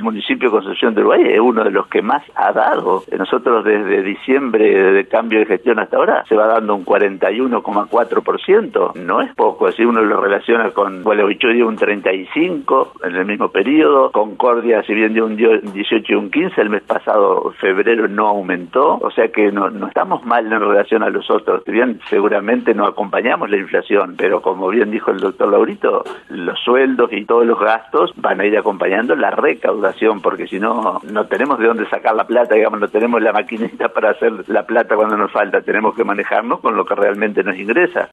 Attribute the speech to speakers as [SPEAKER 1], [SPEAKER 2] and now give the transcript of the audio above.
[SPEAKER 1] municipio de Concepción del Uruguay es uno de los que más ha dado. Nosotros desde diciembre de cambio de gestión hasta ahora se va dando un 41,4%. No es poco, si uno lo relaciona con Gualeguaychú dio un 35% en el mismo periodo, Concordia si bien dio un 18 y un 15%, el mes pasado, febrero, no aumentó, o sea que no estamos mal en relación a los otros. Si bien seguramente no acompañamos la inflación, pero como bien dijo el doctor Laurito, los sueldos y todos los gastos van a ir acompañando la recaudación, porque si no, no tenemos de dónde sacar la plata, digamos, no tenemos la maquinita para hacer la plata cuando nos falta, tenemos que manejarnos con lo que realmente nos ingresa.